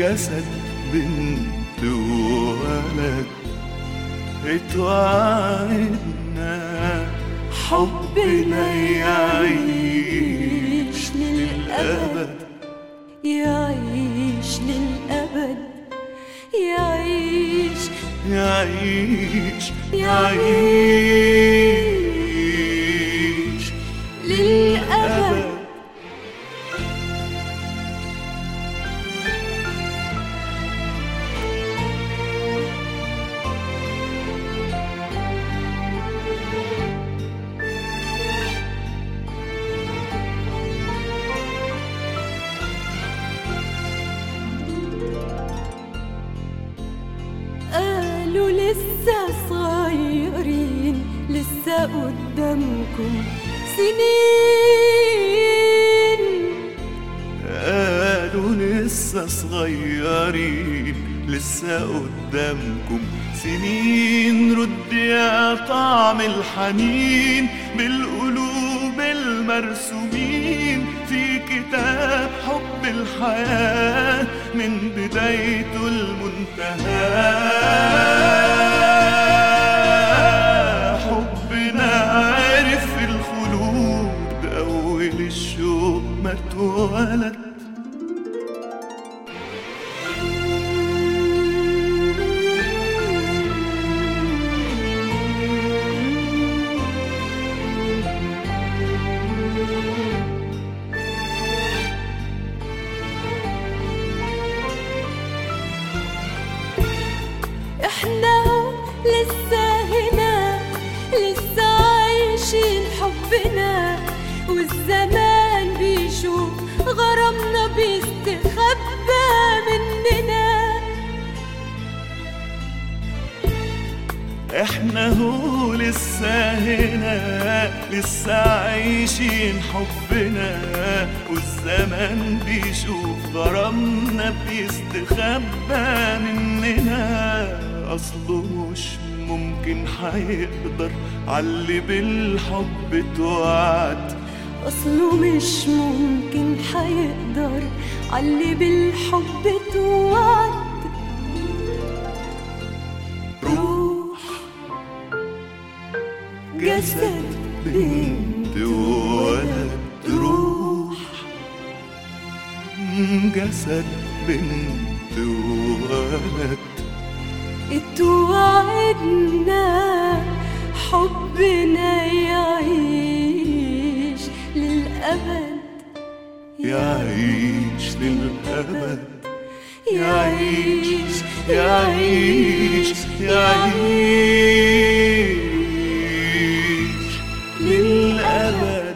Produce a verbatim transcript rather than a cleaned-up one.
جسد بنت وولد، اتوعدنا حبنا يعيش للأبد، يعيش للأبد، يعيش يعيش يعيش للأبد. قالوا لسه صغيرين، لسه قدامكم سنين. قالوا لسه صغيرين، لسه قدامكم سنين. رد يا طعم الحنين بالقلوب المرسومين في كتاب حب الحياة من بدايته المنتهى. حبنا عارف الخلود أول الشوق ما اتولد. احنا لسه هنا، لسه عايشين حبنا، والزمان بيشوف غرامنا بيستخبى مننا. احنا هو لسه هنا، لسه عايشين حبنا، والزمان بيشوف غرامنا بيستخبى مننا. اصله مش ممكن حيقدر عاللي بالحب توعد، اصله مش ممكن حيقدر عاللي بالحب توعد. روح جسد بنت وولد، روح جسد بنت وولد، اتوعدنا حبنا يعيش للأبد، يعيش للأبد، يعيش يعيش يعيش للأبد.